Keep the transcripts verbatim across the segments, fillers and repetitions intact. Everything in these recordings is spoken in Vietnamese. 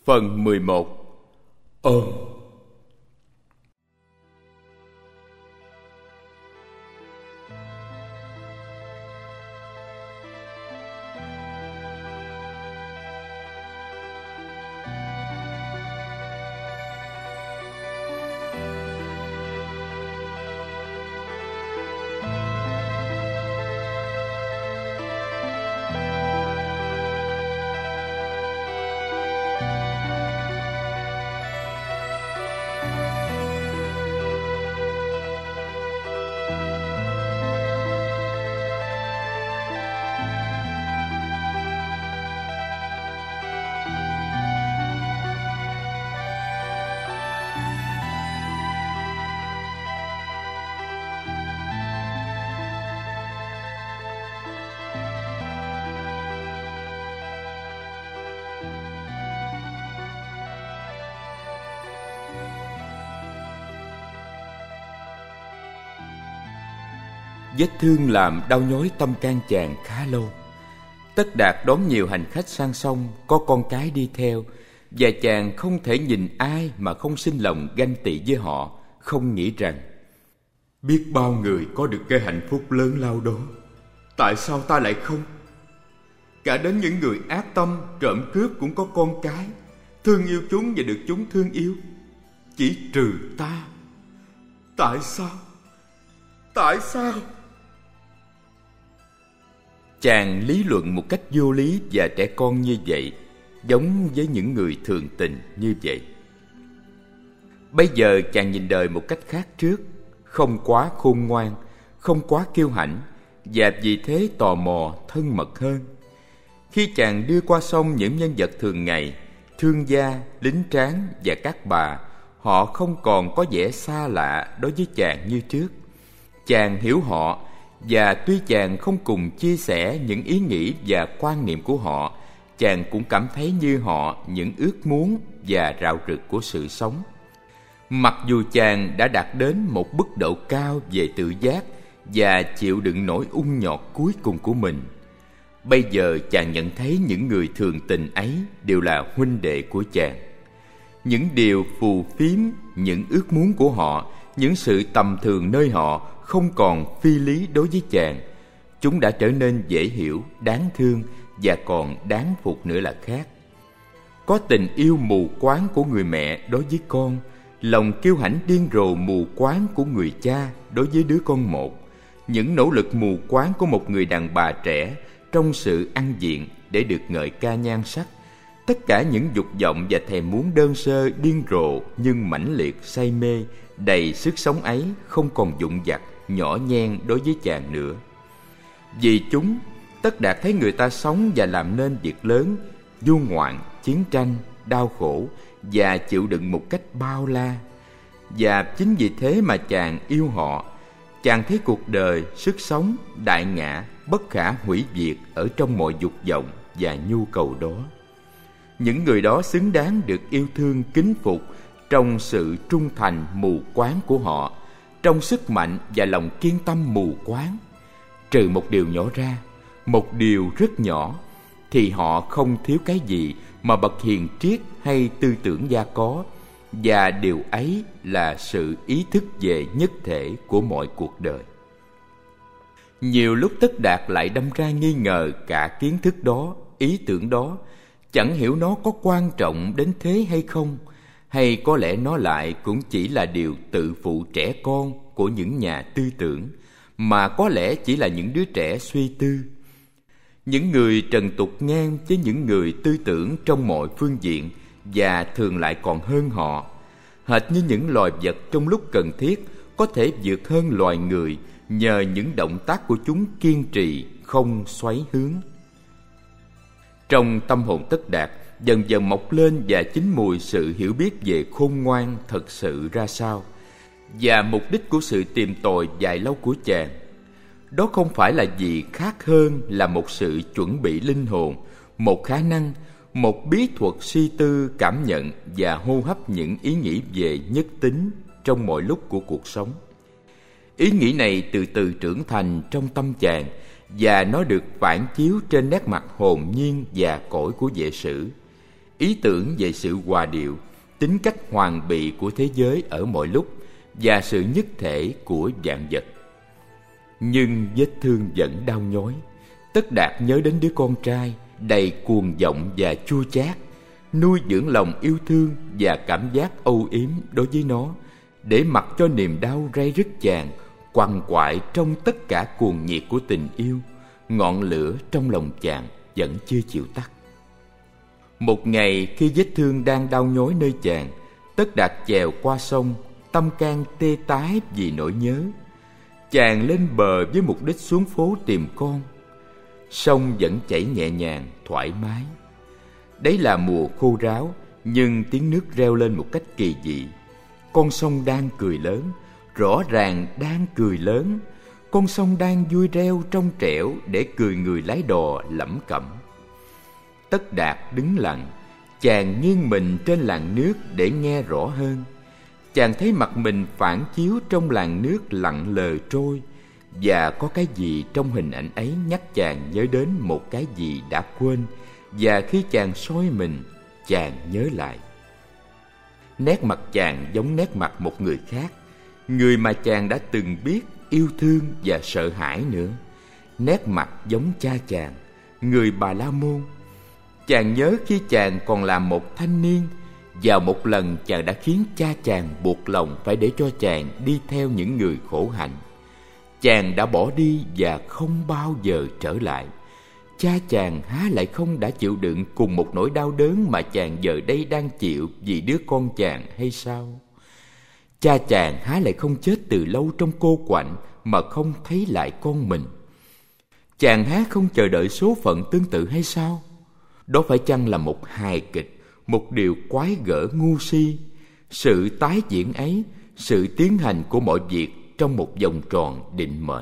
Phần mười một. Ơn. Vết thương làm đau nhói tâm can chàng khá lâu. Tất Đạt đón nhiều hành khách sang sông, có con cái đi theo, và chàng không thể nhìn ai mà không sinh lòng ganh tị với họ, không nghĩ rằng biết bao người có được cái hạnh phúc lớn lao đó, tại sao ta lại không? Cả đến những người ác tâm, trộm cướp cũng có con cái, thương yêu chúng và được chúng thương yêu. Chỉ trừ ta. Tại sao? Tại sao? Chàng lý luận một cách vô lý và trẻ con như vậy, giống với những người thường tình như vậy. Bây giờ chàng nhìn đời một cách khác trước, không quá khôn ngoan, không quá kiêu hãnh, và vì thế tò mò thân mật hơn. Khi chàng đưa qua sông những nhân vật thường ngày, thương gia, lính tráng và các bà, họ không còn có vẻ xa lạ đối với chàng như trước. Chàng hiểu họ, và tuy chàng không cùng chia sẻ những ý nghĩ và quan niệm của họ, chàng cũng cảm thấy như họ những ước muốn và rạo rực của sự sống. Mặc dù chàng đã đạt đến một mức độ cao về tự giác và chịu đựng nỗi ung nhọt cuối cùng của mình, bây giờ chàng nhận thấy những người thường tình ấy đều là huynh đệ của chàng. Những điều phù phiếm, những ước muốn của họ, những sự tầm thường nơi họ không còn phi lý đối với chàng. Chúng đã trở nên dễ hiểu, đáng thương và còn đáng phục nữa là khác. Có tình yêu mù quáng của người mẹ đối với con, lòng kiêu hãnh điên rồ mù quáng của người cha đối với đứa con một, những nỗ lực mù quáng của một người đàn bà trẻ trong sự ăn diện để được ngợi ca nhan sắc. Tất cả những dục vọng và thèm muốn đơn sơ, điên rồ nhưng mãnh liệt, say mê, đầy sức sống ấy không còn vụng vặt, nhỏ nhen đối với chàng nữa. Vì chúng, Tất Đạt thấy người ta sống và làm nên việc lớn, du ngoạn, chiến tranh, đau khổ và chịu đựng một cách bao la. Và chính vì thế mà chàng yêu họ. Chàng thấy cuộc đời, sức sống, đại ngã, bất khả hủy diệt ở trong mọi dục vọng và nhu cầu đó. Những người đó xứng đáng được yêu thương kính phục trong sự trung thành mù quáng của họ, trong sức mạnh và lòng kiên tâm mù quáng. Trừ một điều nhỏ ra, một điều rất nhỏ, thì họ không thiếu cái gì mà bậc hiền triết hay tư tưởng gia có, và điều ấy là sự ý thức về nhất thể của mọi cuộc đời. Nhiều lúc Tất Đạt lại đâm ra nghi ngờ cả kiến thức đó, ý tưởng đó, chẳng hiểu nó có quan trọng đến thế hay không, hay có lẽ nó lại cũng chỉ là điều tự phụ trẻ con của những nhà tư tưởng, mà có lẽ chỉ là những đứa trẻ suy tư. Những người trần tục ngang với những người tư tưởng trong mọi phương diện, và thường lại còn hơn họ, hệt như những loài vật trong lúc cần thiết có thể vượt hơn loài người nhờ những động tác của chúng kiên trì, không xoáy hướng. Trong tâm hồn Tất Đạt dần dần mọc lên và chín mùi sự hiểu biết về khôn ngoan thật sự ra sao, và mục đích của sự tìm tòi dài lâu của chàng. Đó không phải là gì khác hơn là một sự chuẩn bị linh hồn, một khả năng, một bí thuật suy tư, cảm nhận và hô hấp những ý nghĩ về nhất tính trong mọi lúc của cuộc sống. Ý nghĩ này từ từ trưởng thành trong tâm chàng, và nó được phản chiếu trên nét mặt hồn nhiên và cõi của vệ sử. ý tưởng về sự hòa điệu, tính cách hoàn bị của thế giới ở mọi lúc và sự nhất thể của vạn vật. Nhưng vết thương vẫn đau nhói. Tất Đạt nhớ đến đứa con trai đầy cuồng vọng và chua chát, nuôi dưỡng lòng yêu thương và cảm giác âu yếm đối với nó, để mặc cho niềm đau ray rứt chàng quằn quại trong tất cả cuồng nhiệt của tình yêu. Ngọn lửa trong lòng chàng vẫn chưa chịu tắt. Một ngày, khi vết thương đang đau nhói nơi chàng, Tất Đạt chèo qua sông, tâm can tê tái vì nỗi nhớ. Chàng lên bờ với mục đích xuống phố tìm con. Sông vẫn chảy nhẹ nhàng, thoải mái. Đấy là mùa khô ráo, nhưng tiếng nước reo lên một cách kỳ dị. Con sông đang cười lớn, rõ ràng đang cười lớn. Con sông đang vui reo trong trẻo để cười người lái đò lẩm cẩm. Tất Đạt đứng lặng, chàng nghiêng mình trên làn nước để nghe rõ hơn. Chàng thấy mặt mình phản chiếu trong làn nước lặng lờ trôi, và có cái gì trong hình ảnh ấy nhắc chàng nhớ đến một cái gì đã quên, và khi chàng soi mình, chàng nhớ lại. Nét mặt chàng giống nét mặt một người khác, người mà chàng đã từng biết, yêu thương và sợ hãi nữa. Nét mặt giống cha chàng, người Bà La Môn. Chàng nhớ khi chàng còn là một thanh niên, vào một lần chàng đã khiến cha chàng buộc lòng phải để cho chàng đi theo những người khổ hạnh. Chàng đã bỏ đi và không bao giờ trở lại. Cha chàng há lại không đã chịu đựng cùng một nỗi đau đớn mà chàng giờ đây đang chịu vì đứa con chàng hay sao? Cha chàng há lại không chết từ lâu trong cô quạnh mà không thấy lại con mình? Chàng há không chờ đợi số phận tương tự hay sao? Đó phải chăng là một hài kịch, một điều quái gở ngu si? Sự tái diễn ấy, sự tiến hành của mọi việc trong một vòng tròn định mệnh.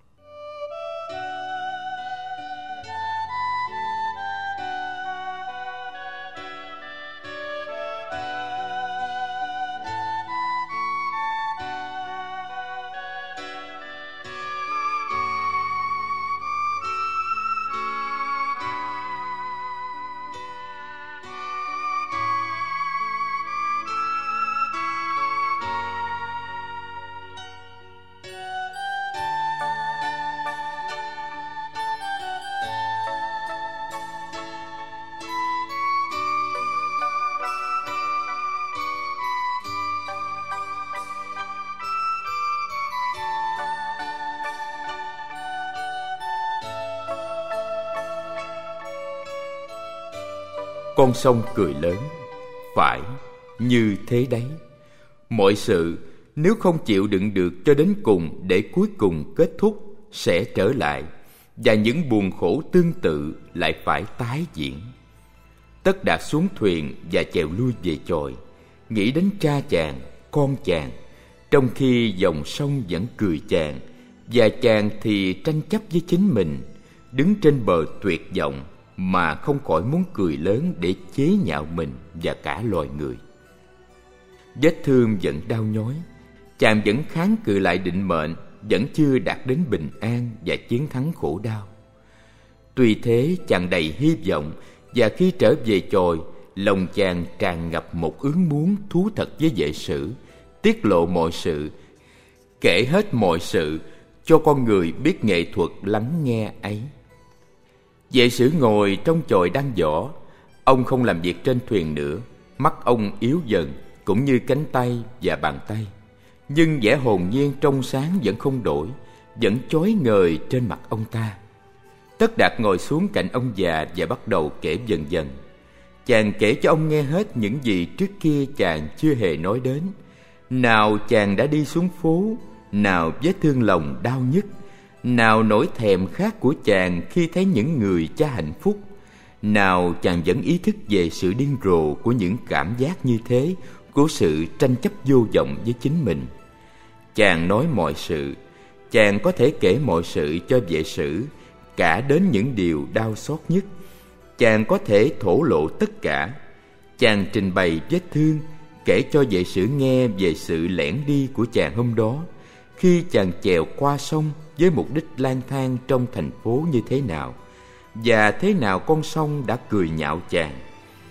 Con sông cười lớn. Phải, như thế đấy. Mọi sự nếu không chịu đựng được cho đến cùng để cuối cùng kết thúc sẽ trở lại, và những buồn khổ tương tự lại phải tái diễn. Tất Đạt xuống thuyền và chèo lui về chòi, nghĩ đến cha chàng, con chàng, trong khi dòng sông vẫn cười chàng, và chàng thì tranh chấp với chính mình, đứng trên bờ tuyệt vọng mà không khỏi muốn cười lớn để chế nhạo mình và cả loài người. Vết thương vẫn đau nhói, chàng vẫn kháng cự lại định mệnh, vẫn chưa đạt đến bình an và chiến thắng khổ đau. Tuy thế, chàng đầy hy vọng, và khi trở về chòi, lòng chàng tràn ngập một ước muốn thú thật với vệ sử, tiết lộ mọi sự, kể hết mọi sự cho con người biết nghệ thuật lắng nghe ấy. Vệ sử ngồi trong chòi đan giỏ. Ông không làm việc trên thuyền nữa, mắt ông yếu dần, cũng như cánh tay và bàn tay. Nhưng vẻ hồn nhiên trong sáng vẫn không đổi, vẫn chói ngời trên mặt ông ta. Tất Đạt ngồi xuống cạnh ông già và bắt đầu kể dần dần. Chàng kể cho ông nghe hết những gì trước kia chàng chưa hề nói đến. Nào chàng đã đi xuống phố, nào vết thương lòng đau nhức, nào nỗi thèm khát của chàng khi thấy những người cha hạnh phúc, nào chàng vẫn ý thức về sự điên rồ của những cảm giác như thế, của sự tranh chấp vô vọng với chính mình. Chàng nói mọi sự, chàng có thể kể mọi sự cho vệ sử, cả đến những điều đau xót nhất. Chàng có thể thổ lộ tất cả. Chàng trình bày vết thương, kể cho vệ sử nghe về sự lẻn đi của chàng hôm đó, khi chàng chèo qua sông với mục đích lang thang trong thành phố như thế nào, và thế nào con sông đã cười nhạo chàng.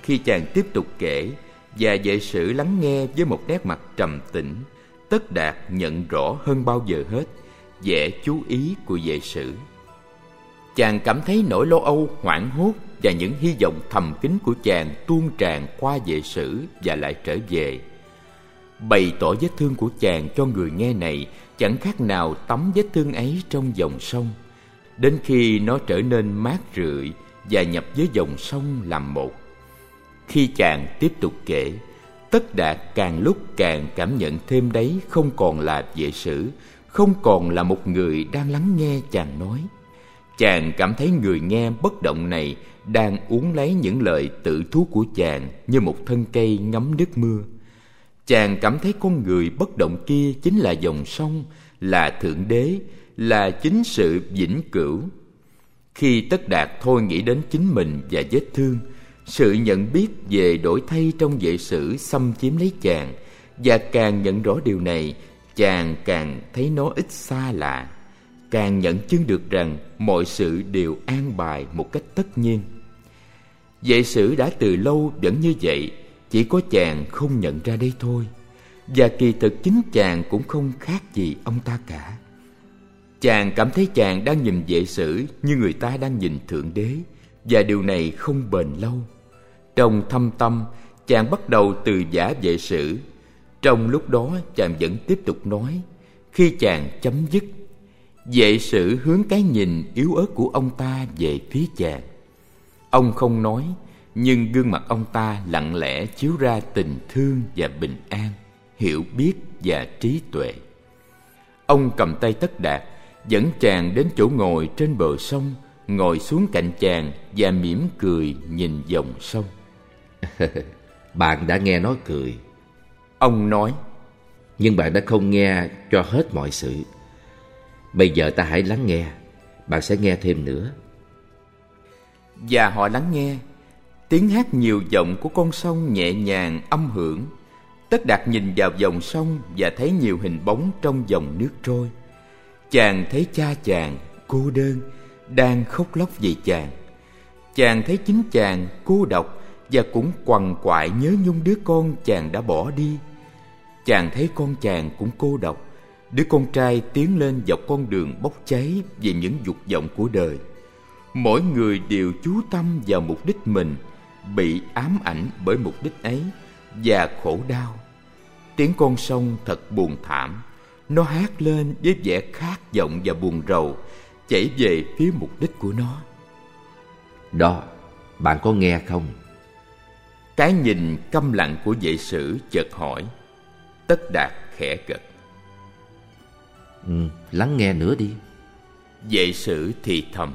khi chàng tiếp tục kể và vệ sử lắng nghe với một nét mặt trầm tĩnh, Tất Đạt nhận rõ hơn bao giờ hết vẻ chú ý của vệ sử. Chàng cảm thấy nỗi lo âu, hoảng hốt và những hy vọng thầm kín của chàng tuôn tràn qua vệ sử và lại trở về. Bày tỏ vết thương của chàng cho người nghe này chẳng khác nào tắm vết thương ấy trong dòng sông, đến khi nó trở nên mát rượi và nhập với dòng sông làm một. Khi chàng tiếp tục kể, Tất Đạt càng lúc càng cảm nhận thêm đấy không còn là vệ sử, không còn là một người đang lắng nghe chàng nói. Chàng cảm thấy người nghe bất động này đang uống lấy những lời tự thú của chàng như một thân cây ngắm nước mưa. Chàng cảm thấy con người bất động kia chính là dòng sông, là Thượng Đế, là chính sự vĩnh cửu. Khi Tất Đạt thôi nghĩ đến chính mình và vết thương, sự nhận biết về đổi thay trong vệ sử xâm chiếm lấy chàng, và càng nhận rõ điều này, chàng càng thấy nó ít xa lạ, càng nhận chứng được rằng mọi sự đều an bài một cách tất nhiên. Vệ sử đã từ lâu vẫn như vậy, chỉ có chàng không nhận ra đây thôi, và kỳ thực chính chàng cũng không khác gì ông ta cả. Chàng cảm thấy chàng đang nhìn vệ sử như người ta đang nhìn Thượng Đế, và điều này không bền lâu. Trong thâm tâm, chàng bắt đầu từ giả vệ sử. Trong lúc đó chàng vẫn tiếp tục nói. Khi chàng chấm dứt, vệ sử hướng cái nhìn yếu ớt của ông ta về phía chàng. Ông không nói, nhưng gương mặt ông ta lặng lẽ chiếu ra tình thương và bình an, hiểu biết và trí tuệ. Ông cầm tay Tất Đạt, dẫn chàng đến chỗ ngồi trên bờ sông, ngồi xuống cạnh chàng và mỉm cười nhìn dòng sông. Bạn đã nghe nó cười, ông nói, nhưng bạn đã không nghe cho hết mọi sự. Bây giờ ta hãy lắng nghe, bạn sẽ nghe thêm nữa. Và họ lắng nghe. Tiếng hát nhiều giọng của con sông nhẹ nhàng âm hưởng. Tất Đạt nhìn vào dòng sông và thấy nhiều hình bóng trong dòng nước trôi. Chàng thấy cha chàng cô đơn đang khóc lóc vì chàng. Chàng thấy chính chàng cô độc và cũng quằn quại nhớ nhung đứa con chàng đã bỏ đi. Chàng thấy con chàng cũng cô độc, đứa con trai tiến lên dọc con đường bốc cháy vì những dục vọng của đời. Mỗi người đều chú tâm vào mục đích mình, bị ám ảnh bởi mục đích ấy và khổ đau. Tiếng con sông thật buồn thảm. Nó hát lên với vẻ khát vọng và buồn rầu, chảy về phía mục đích của nó. Đó, bạn có nghe không? Cái nhìn câm lặng của vệ sử chợt hỏi. Tất Đạt khẽ gật. Ừ, lắng nghe nữa đi. Vệ sử thì thầm.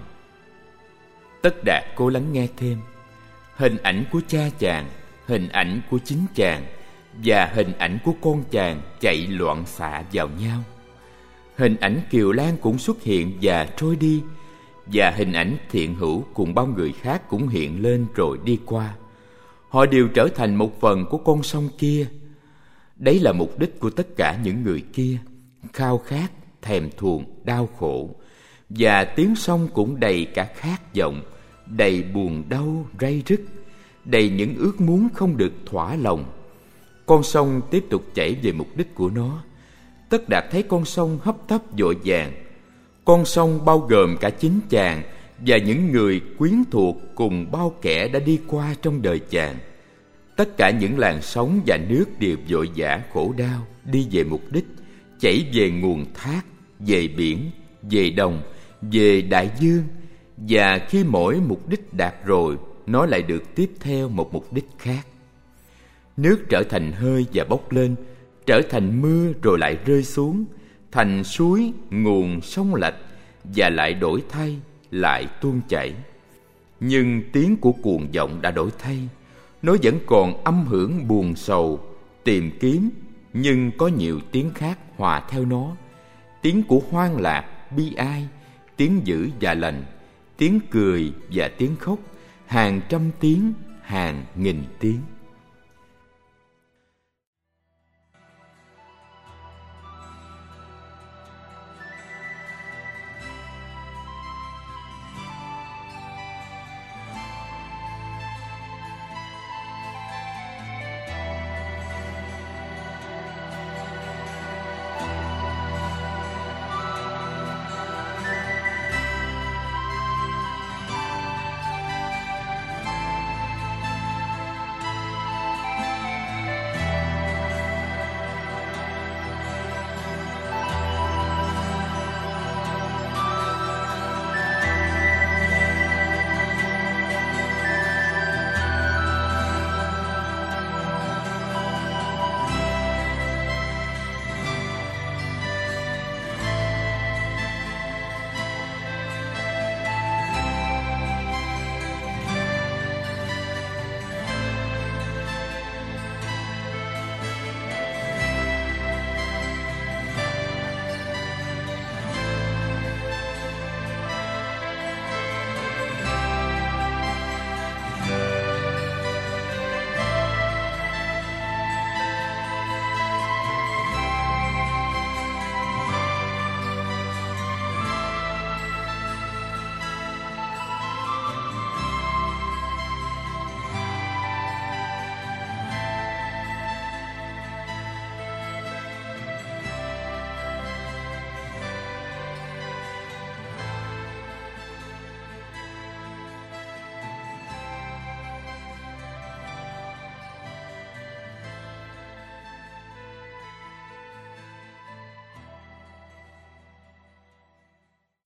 Tất Đạt cố lắng nghe thêm. Hình ảnh của cha chàng, hình ảnh của chính chàng và hình ảnh của con chàng chạy loạn xạ vào nhau. Hình ảnh Kiều Lan cũng xuất hiện và trôi đi, và hình ảnh Thiện Hữu cùng bao người khác cũng hiện lên rồi đi qua. Họ đều trở thành một phần của con sông kia. Đấy là mục đích của tất cả những người kia, khao khát, thèm thuồng, đau khổ. Và tiếng sông cũng đầy cả khát vọng, đầy buồn đau, ray rứt, đầy những ước muốn không được thỏa lòng. Con sông tiếp tục chảy về mục đích của nó. Tất Đạt thấy con sông hấp tấp vội vàng. Con sông bao gồm cả chính chàng và những người quyến thuộc cùng bao kẻ đã đi qua trong đời chàng. Tất cả những làn sóng và nước đều vội vã khổ đau, đi về mục đích, chảy về nguồn thác, về biển, về đồng, về đại dương. Và khi mỗi mục đích đạt rồi, nó lại được tiếp theo một mục đích khác. Nước trở thành hơi và bốc lên, trở thành mưa rồi lại rơi xuống, thành suối, nguồn, sông lạch, và lại đổi thay, lại tuôn chảy. Nhưng tiếng của cuồng vọng đã đổi thay. Nó vẫn còn âm hưởng buồn sầu, tìm kiếm, nhưng có nhiều tiếng khác hòa theo nó. Tiếng của hoang lạc, bi ai, tiếng dữ và lành, tiếng cười và tiếng khóc, hàng trăm tiếng, hàng nghìn tiếng.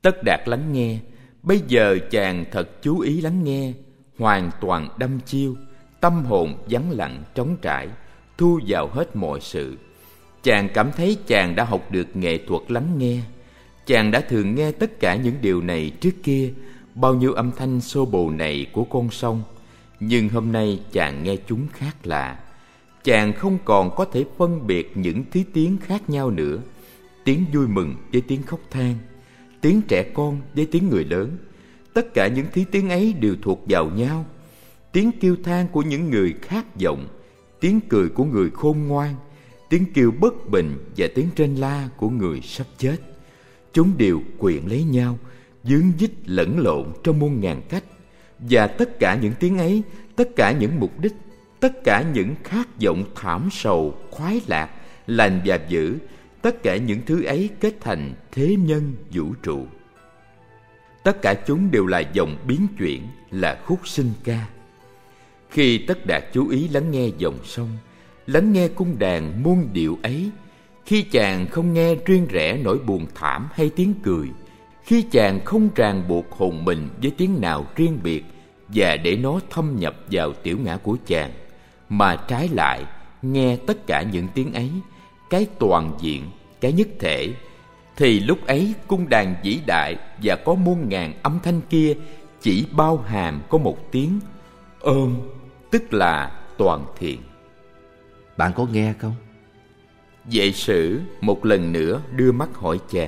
Tất Đạt lắng nghe. Bây giờ chàng thật chú ý lắng nghe, hoàn toàn đăm chiêu, tâm hồn vắng lặng trống trải, thu vào hết mọi sự. Chàng cảm thấy chàng đã học được nghệ thuật lắng nghe. Chàng đã thường nghe tất cả những điều này trước kia, bao nhiêu âm thanh xô bồ này của con sông. Nhưng hôm nay chàng nghe chúng khác lạ. Chàng không còn có thể phân biệt những thứ tiếng khác nhau nữa. Tiếng vui mừng với tiếng khóc than, tiếng trẻ con với tiếng người lớn. Tất cả những thứ tiếng ấy đều thuộc vào nhau. Tiếng kêu than của những người khát vọng, tiếng cười của người khôn ngoan, tiếng kêu bất bình và tiếng rên la của người sắp chết. Chúng đều quyện lấy nhau, dướng dít lẫn lộn trong muôn ngàn cách. Và tất cả những tiếng ấy, tất cả những mục đích, tất cả những khát vọng thảm sầu, khoái lạc, lành và dữ, tất cả những thứ ấy kết thành thế nhân vũ trụ. Tất cả chúng đều là dòng biến chuyển, là khúc sinh ca. Khi Tất Đạt chú ý lắng nghe dòng sông, lắng nghe cung đàn muôn điệu ấy, khi chàng không nghe riêng rẽ nỗi buồn thảm hay tiếng cười, khi chàng không ràng buộc hồn mình với tiếng nào riêng biệt và để nó thâm nhập vào tiểu ngã của chàng, mà trái lại nghe tất cả những tiếng ấy, cái toàn diện, cái nhất thể, thì lúc ấy cung đàn vĩ đại và có muôn ngàn âm thanh kia chỉ bao hàm có một tiếng ôm, tức là toàn thiện. Bạn có nghe không? Vệ sử một lần nữa đưa mắt hỏi chàng.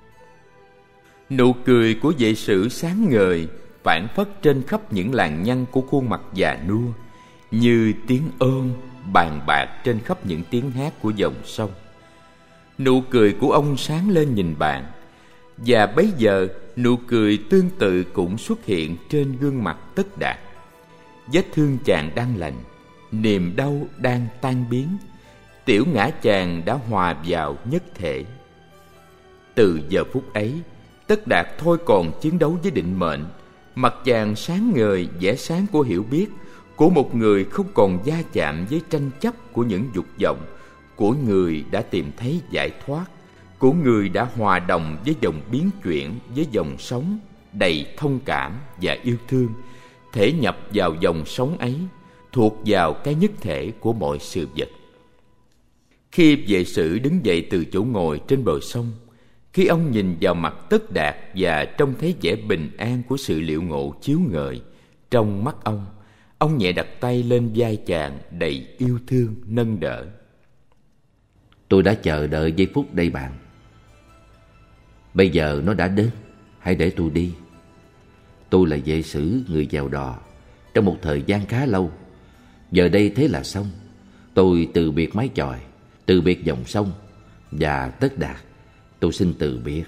Nụ cười của vệ sử sáng ngời, phảng phất trên khắp những làn nhăn của khuôn mặt già nua, như tiếng ôm bàn bạc trên khắp những tiếng hát của dòng sông. Nụ cười của ông sáng lên nhìn bạn, và bấy giờ nụ cười tương tự cũng xuất hiện trên gương mặt Tất Đạt. Vết thương chàng đang lành, niềm đau đang tan biến, tiểu ngã chàng đã hòa vào nhất thể. Từ giờ phút ấy, Tất Đạt thôi còn chiến đấu với định mệnh. Mặt chàng sáng ngời vẻ sáng của hiểu biết, của một người không còn va chạm với tranh chấp của những dục vọng, của người đã tìm thấy giải thoát, của người đã hòa đồng với dòng biến chuyển, với dòng sống đầy thông cảm và yêu thương, thể nhập vào dòng sống ấy, thuộc vào cái nhất thể của mọi sự vật. Khi vệ sử đứng dậy từ chỗ ngồi trên bờ sông, khi ông nhìn vào mặt Tất Đạt và trông thấy vẻ bình an của sự liệu ngộ chiếu ngời trong mắt ông, ông nhẹ đặt tay lên vai chàng đầy yêu thương nâng đỡ. Tôi đã chờ đợi giây phút đây bạn. Bây giờ nó đã đến, hãy để tôi đi. Tôi là vệ sử người giàu đò trong một thời gian khá lâu. Giờ đây thế là xong. Tôi từ biệt mái chòi, từ biệt dòng sông và Tất Đạt. Tôi xin từ biệt.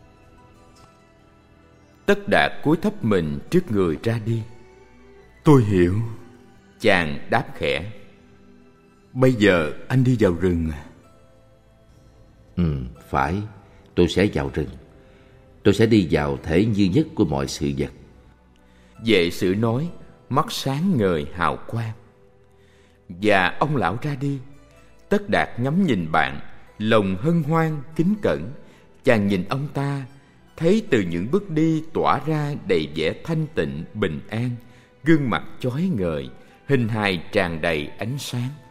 Tất Đạt cúi thấp mình trước người ra đi. Tôi hiểu. Chàng đáp khẽ. Bây giờ anh đi vào rừng à? Ừ, phải. Tôi sẽ vào rừng. Tôi sẽ đi vào thể như nhất của mọi sự vật. Vệ sử nói, mắt sáng ngời hào quang. Và ông lão ra đi. Tất Đạt ngắm nhìn bạn, lòng hân hoan kính cẩn. Chàng nhìn ông ta, thấy từ những bước đi tỏa ra đầy vẻ thanh tịnh bình an, gương mặt chói ngời, hình hài tràn đầy ánh sáng.